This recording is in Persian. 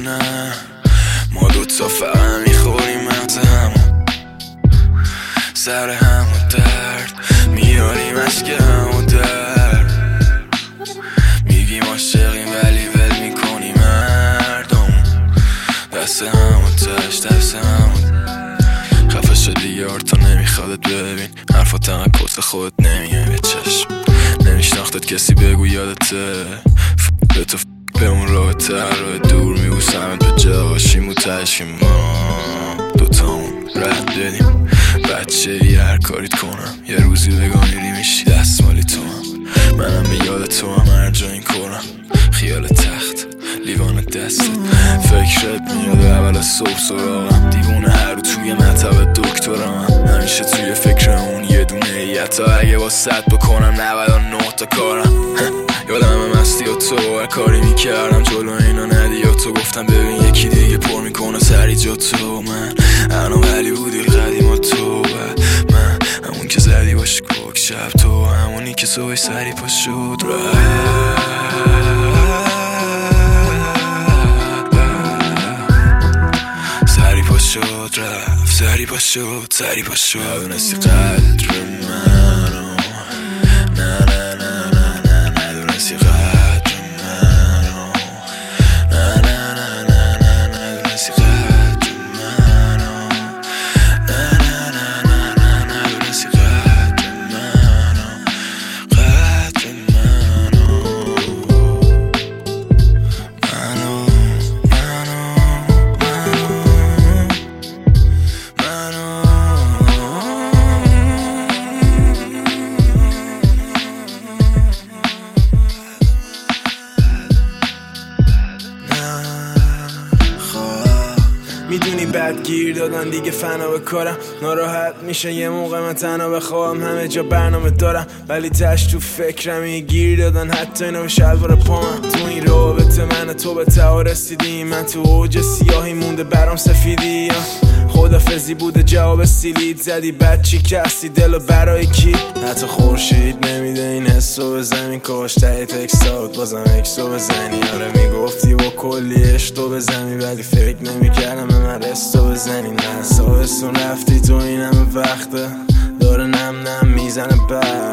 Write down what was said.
نه ما دوتا فقط میخوریم مغز همون سر همون درد میاریم اشک همون درد میگیم عاشقیم ولی ول میکنیم مردم دست همون تش دست همون خفه شدی یار تا نمیخوادت ببین حرفا تنکت خودت نمیه به چشم نمیشناختت کسی بگو یادته تو به اون رابطه راه دور میبوسمت به جاشیم و تشکیم ما دوتامون رد بدیم بچه هر کاریت کنم یه روزی بگم میری میشی دست مالی تو هم منم به یاد تو هم هر جا این کنم خیال تخت لیوان دستت فکرت میاد اول از صبح سراغم دیوونه هر رو توی مطب دکترم همیشه توی فکر اون یه دونه ایتا اگه با 100 بکنم 99 تا کارم یادم مستی و تو هر کاری میکردم جلو اینا ندی و تو گفتم ببین یکی دیگه پر میکنه سری جا تو من انا ولی بودی قدیم و تو من همون که زدی باش کوک شب تو همونی که صبح سری پا شد رفت سری پا شد ندونستی قدر منو نه نه نه نه نه ندونستی قدر منو نه نه نه نه نه ندونستی قدر منو نه نه نه نه نه ندونستی قدر منو قدر میدونی بد گیر دادن دیگه فنا به کارم ناراحت میشه یه موقع من تنها بخوام همه جا برنامه دارم ولی تش تو فکرم گیر دادن حتی اینو به شلوار پامم تو این رابطه من تو به ته رسیدیم من تو اوج سیاهی مونده برام سفیدی خدافزی بوده جواب سیلید زدی بد چی کسی دلو برای کی حتی خورشید نمیده این حسو به زمین کاش ته تکستات بازم اکسو بزنی آره میگفتی با کلی اشتو بزنی ولی فکر نمیکردم به من رستو بزنی نه سابستون رفتی تو این همه وقته داره نم نم میزنه بعد